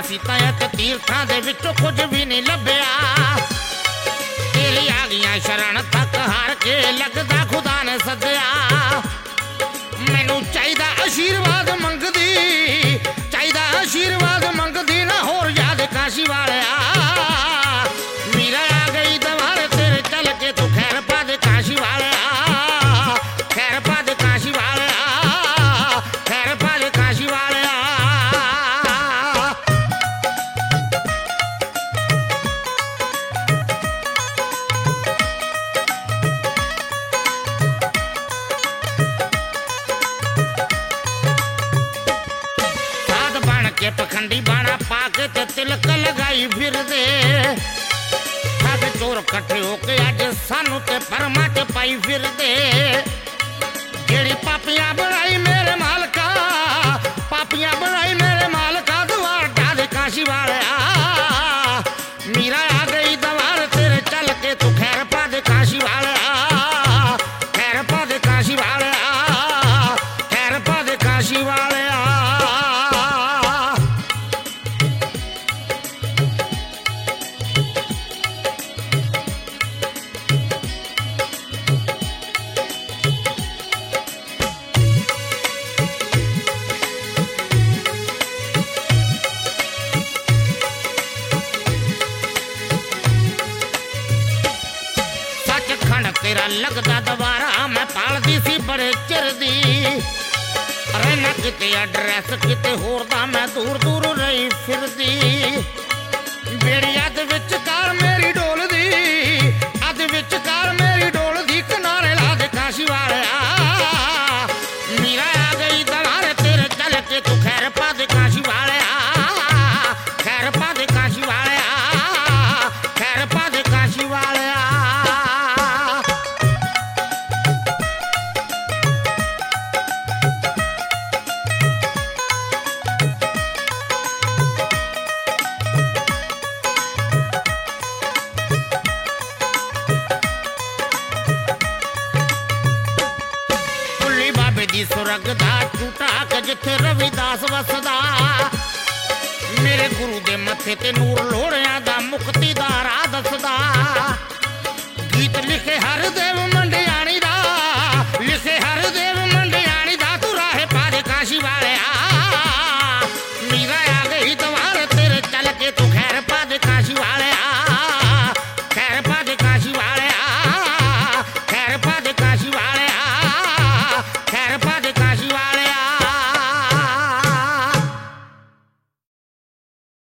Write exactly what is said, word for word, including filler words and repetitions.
सीता ते तीर्थां दे विचों कुछ भी नहीं लभ्या। तेरी आ गईयां शरण तक हार के लगदा खुदा ने सद्या। मैनू चाहिदा आशीर्वाद मंगदी, चाहिदा आशीर्वाद मंगदी ना होर याद काशी वालिया। मीरा आ गई दवार तेरे चल के तू खैर पा दे काशी वालिया, खैर पा दे काशी वालिया, खैर पा दे काशी वालिया। के पखंडी बाणा पाके ते तिलक लगाई फिर दे। ठग चोर कट्ठे होके अज सानू ते परमा च पाई फिर दे। जेड़ी पापियां बनाई मेरे मालका, पापियां बनाई मेरे मालका द्वार ढा दे काशी वालिया। मीरा आ गई दवार तेरे चल के तू खैर पा दे काशी वालिया, खैर पा दे काशी वालिया, खैर पा दे काशी वालिया। तेरा लगदा दोबारा मैं पालदी सी बड़े चिर दी। रहना किते एड्रैस किते होर दा मैं दूर दूर रही फिरदी। बेड़ी अद विच कार मेरी डोलदी, अद विच कार मेरी डोलदी किनारे ला दे काशी वालिया। मीरा आ गई दवार तेरे चल के तू खैर पा दे काशी वालिया, खैर पा दे काशी वालिया, खैर पा दे काशी वालिया। सुरग दा टूटा के जिथे रविदास वसदा। मेरे गुरु दे मथे ते नूर लोड़िया दा मुक्ति दा राह दसदा। गीत लिखे हर देव